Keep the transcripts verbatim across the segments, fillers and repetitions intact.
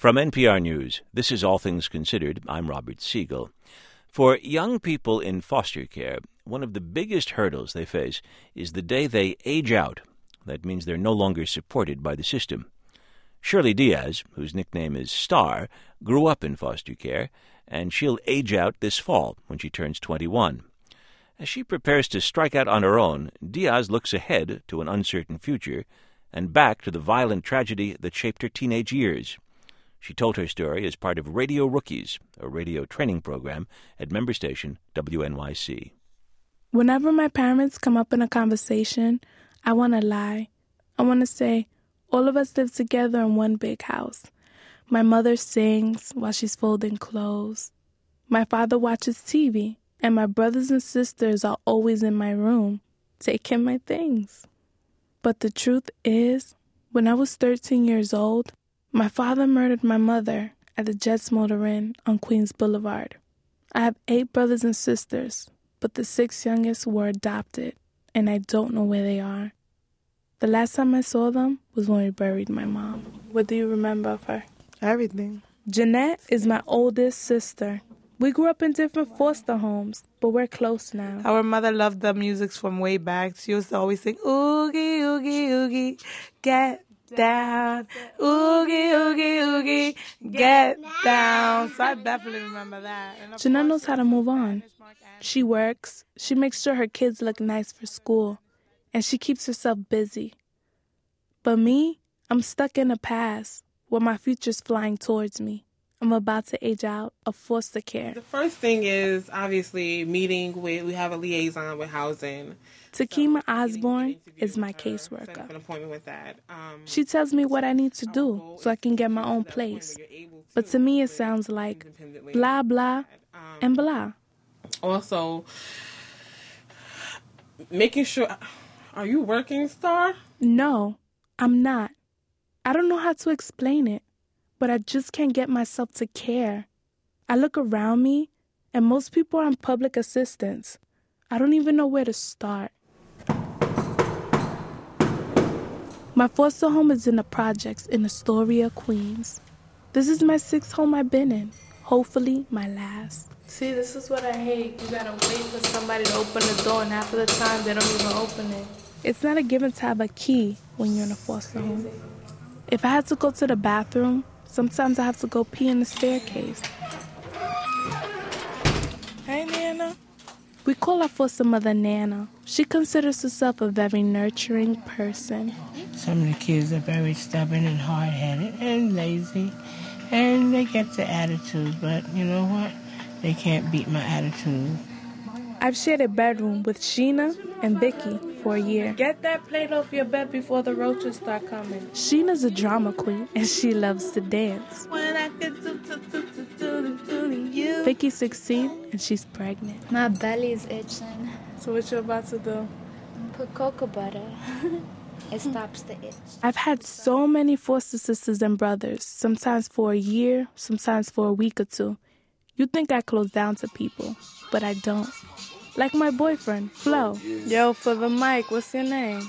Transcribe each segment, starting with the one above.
From N P R News, this is All Things Considered. I'm Robert Siegel. For young people in foster care, one of the biggest hurdles they face is the day they age out. That means they're no longer supported by the system. Shirley Diaz, whose nickname is Star, grew up in foster care, and she'll age out this fall when she turns twenty-one. As she prepares to strike out on her own, Diaz looks ahead to an uncertain future and back to the violent tragedy that shaped her teenage years. She told her story as part of Radio Rookies, a radio training program at member station W N Y C. Whenever my parents come up in a conversation, I want to lie. I want to say, all of us live together in one big house. My mother sings while she's folding clothes. My father watches T V, and my brothers and sisters are always in my room, taking my things. But the truth is, when I was thirteen years old, my father murdered my mother at the Jets Motor Inn on Queens Boulevard. I have eight brothers and sisters, but the six youngest were adopted, and I don't know where they are. The last time I saw them was when we buried my mom. What do you remember of her? Everything. Jeanette is my oldest sister. We grew up in different foster homes, but we're close now. Our mother loved the music from way back. She used to always sing, oogie, oogie, oogie, get down, oogie, oogie, oogie, get down. So I definitely remember that. Jeanette knows how to move on. She works, she makes sure her kids look nice for school, and she keeps herself busy. But me, I'm stuck in the past, where my future's flying towards me. I'm about to age out of foster care. The first thing is, obviously, meeting with, we have a liaison with housing. Takima so, Osborne is my caseworker. Set up an appointment with that. Um, she tells me what I need to do so I can get my own place. But to me, it sounds like blah, blah, and blah. Also, making sure, are you working, Star? No, I'm not. I don't know how to explain it, but I just can't get myself to care. I look around me, and most people are on public assistance. I don't even know where to start. My foster home is in the projects in Astoria, Queens. This is my sixth home I've been in. Hopefully, my last. See, this is what I hate. You gotta wait for somebody to open the door, and half of the time, they don't even open it. It's not a given to have a key when you're in a foster home. If I had to go to the bathroom, sometimes I have to go pee in the staircase. Hey, Nana. We call our foster mother Nana. She considers herself a very nurturing person. Some of the kids are very stubborn and hard-headed and lazy, and they get the attitude, but you know what? They can't beat my attitude. I've shared a bedroom with Sheena and Vicky for a year. Get that plate off your bed before the roaches start coming. Sheena's a drama queen, and she loves to dance. Vicky's sixteen, and she's pregnant. My belly's itching. So what you about to do? Put cocoa butter. It stops the itch. I've had so many foster sisters and brothers, sometimes for a year, sometimes for a week or two. You'd think I close down to people, but I don't. Like my boyfriend, Flo. Yo, for the mic, what's your name?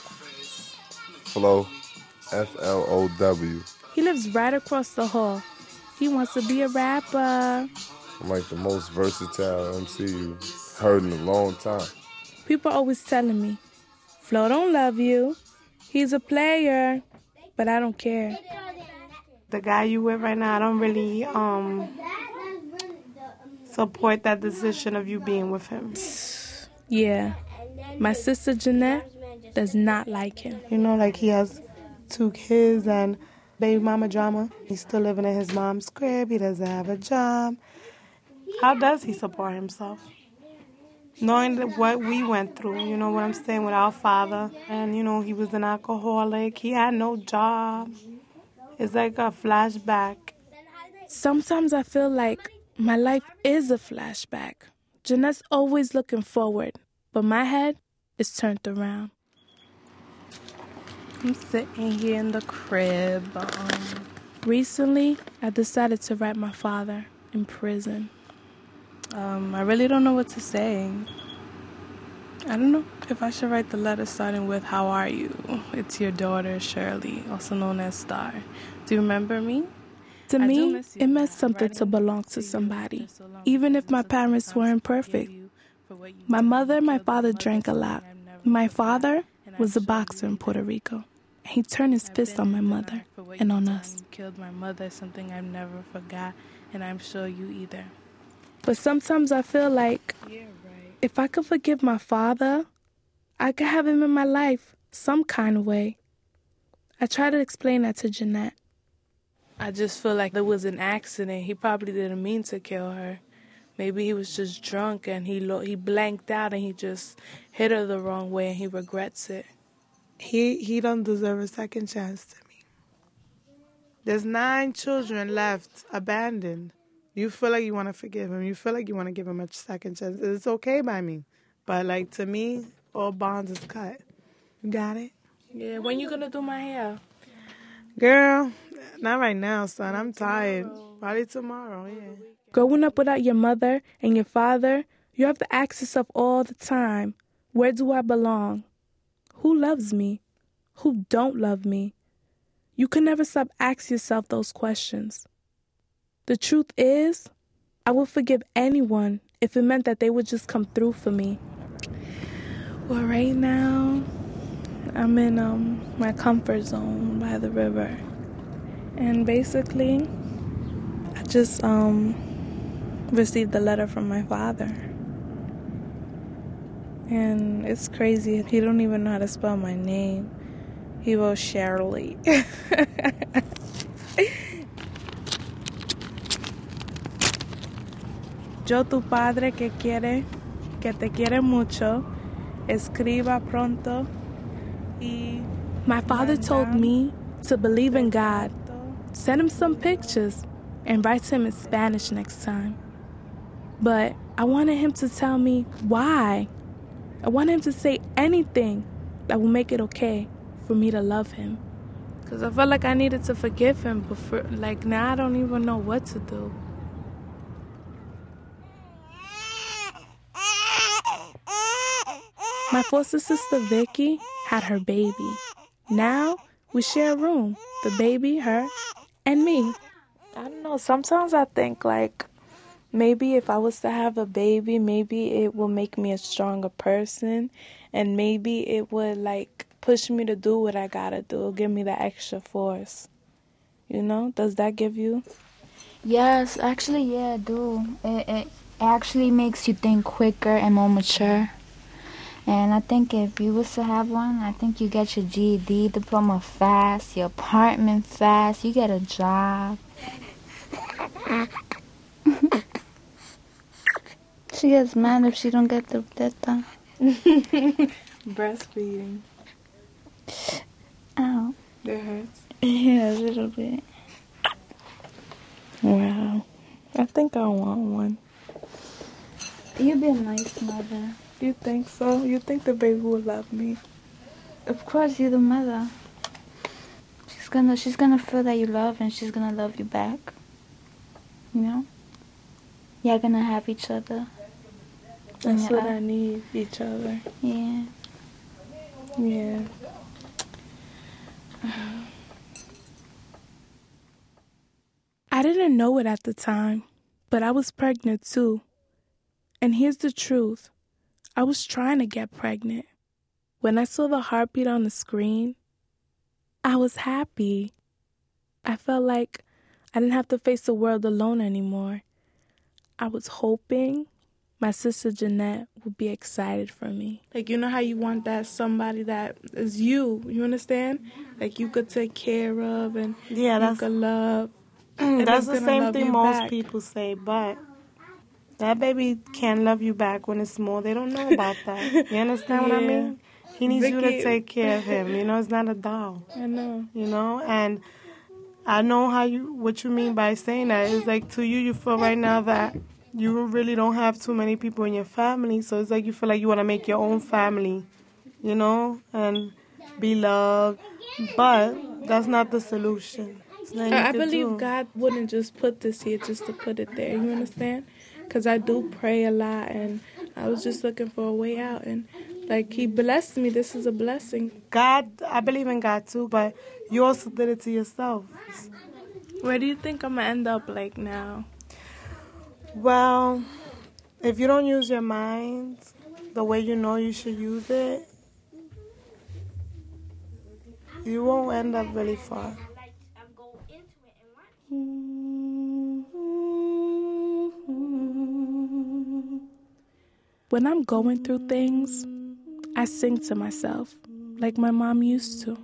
Flo, F L O W. He lives right across the hall. He wants to be a rapper. I'm like the most versatile M C you've heard in a long time. People are always telling me, Flo don't love you. He's a player, but I don't care. The guy you with right now, I don't really um support that decision of you being with him. Yeah. My sister Jeanette does not like him. You know, like he has two kids and baby mama drama. He's still living in his mom's crib. He doesn't have a job. How does he support himself? Knowing that what we went through, you know what I'm saying, with our father. And, you know, he was an alcoholic. He had no job. It's like a flashback. Sometimes I feel like my life is a flashback. Jeanette's always looking forward, but my head is turned around. I'm sitting here in the crib. Um, Recently, I decided to write my father in prison. Um, I really don't know what to say. I don't know if I should write the letter starting with, "How are you? It's your daughter, Shirley, also known as Star. Do you remember me? To me, it meant something to belong to somebody, even if my parents weren't perfect. My mother and my father drank a lot. My father was a boxer in Puerto Rico. He turned his fist on my mother and on us. Killed my mother, something I've never forgot, and I'm sure you either. But sometimes I feel like if I could forgive my father, I could have him in my life some kind of way. I try to explain that to Jeanette. I just feel like there was an accident. He probably didn't mean to kill her. Maybe he was just drunk and he lo- he blanked out and he just hit her the wrong way and he regrets it. He he don't deserve a second chance to me. There's nine children left, abandoned. You feel like you want to forgive him. You feel like you want to give him a second chance. It's okay by me. But, like, to me, all bonds is cut. You got it? Yeah, when you gonna do my hair? Girl, not right now, son. I'm tired. Probably tomorrow, yeah. Growing up without your mother and your father, you have to ask yourself all the time, where do I belong? Who loves me? Who don't love me? You can never stop asking yourself those questions. The truth is, I would forgive anyone if it meant that they would just come through for me. Well, right now, I'm in um my comfort zone by the river. And basically, I just um received a letter from my father. And it's crazy. He don't even know how to spell my name. He wrote Shirley. Yo, tu padre que quiere, que te quiere mucho, escriba pronto. Y my father told me to believe in God, send him some pictures, and write to him in Spanish next time. But I wanted him to tell me why. I wanted him to say anything that will make it okay for me to love him. Because I felt like I needed to forgive him, but for, like, now I don't even know what to do. My foster sister Vicky had her baby. Now we share a room, the baby, her, and me. I don't know, sometimes I think like maybe if I was to have a baby, maybe it will make me a stronger person, and maybe it would like push me to do what I gotta do, give me the extra force. You know, does that give you? Yes, actually, yeah, I do. It, it actually makes you think quicker and more mature. And I think if you was to have one, I think you get your G E D diploma fast, your apartment fast, you get a job. She gets mad if she don't get the teta. Breastfeeding. Ow. It hurts. Yeah, a little bit. Wow. I think I want one. You'd be a nice mother. You think so? You think the baby will love me? Of course, you're the mother. She's gonna, she's gonna feel that you love, and she's gonna love you back. You know? You're gonna have each other. That's what I need, each other. Yeah. Yeah. I didn't know it at the time, but I was pregnant too. And here's the truth. I was trying to get pregnant. When I saw the heartbeat on the screen, I was happy. I felt like I didn't have to face the world alone anymore. I was hoping my sister Jeanette would be excited for me. Like, you know how you want that somebody that is you, you understand? Like, you could take care of and yeah, you that's, could love. And that's the same thing most back. people say, but that baby can't love you back when it's small. They don't know about that. You understand yeah. what I mean? He needs Vicky, you to take care of him. You know, it's not a doll. I know. You know, and I know how you what you mean by saying that. It's like to you, you feel right now that you really don't have too many people in your family. So it's like you feel like you want to make your own family, you know, and be loved. But that's not the solution. I, I believe do. God wouldn't just put this here just to put it there. You understand? Because I do pray a lot, and I was just looking for a way out. And, like, he blessed me. This is a blessing. God, I believe in God, too, but you also did it to yourself. Where do you think I'm gonna end up like now? Well, if you don't use your mind the way you know you should use it, you won't end up really far. When I'm going through things, I sing to myself like my mom used to.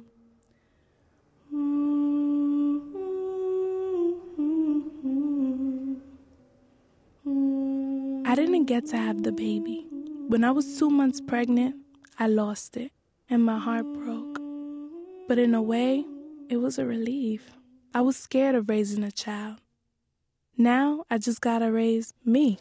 I didn't get to have the baby. When I was two months pregnant, I lost it, and my heart broke. But in a way, it was a relief. I was scared of raising a child. Now, I just gotta raise me.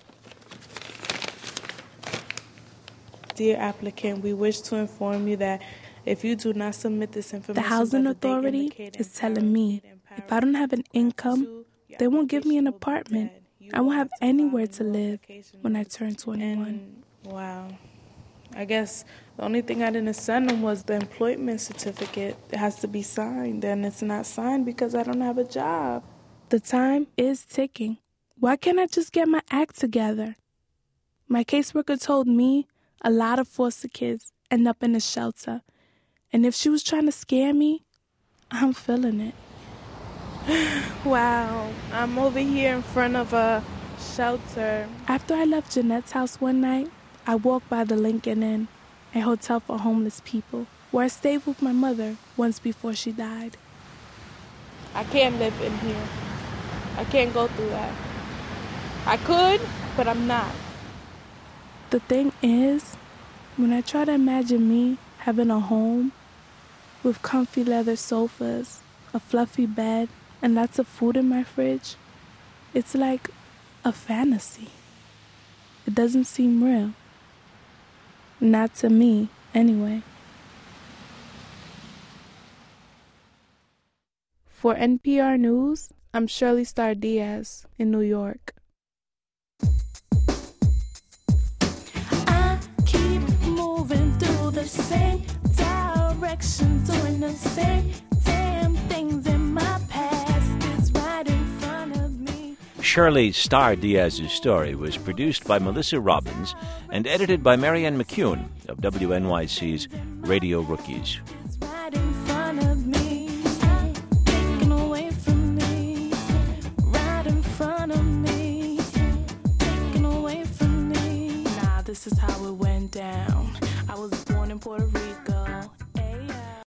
Dear applicant, we wish to inform you that if you do not submit this information... The housing authority is telling me if I don't have an income, they won't give me an apartment. I won't have anywhere to live when I turn twenty-one. And, wow. I guess the only thing I didn't send them was the employment certificate. It has to be signed, and it's not signed because I don't have a job. The time is ticking. Why can't I just get my act together? My caseworker told me a lot of foster kids end up in a shelter. And if she was trying to scare me, I'm feeling it. Wow, I'm over here in front of a shelter. After I left Jeanette's house one night, I walked by the Lincoln Inn, a hotel for homeless people, where I stayed with my mother once before she died. I can't live in here. I can't go through that. I could, but I'm not. The thing is, when I try to imagine me having a home with comfy leather sofas, a fluffy bed, and lots of food in my fridge, it's like a fantasy. It doesn't seem real. Not to me, anyway. For N P R News, I'm Shirley Star Diaz in New York. I keep moving through the same direction, doing the same damn things in my past. It's right in front of me. Shirley Star Diaz's story was produced by Melissa Robbins and edited by Marianne McCune of W N Y C's Radio Rookies.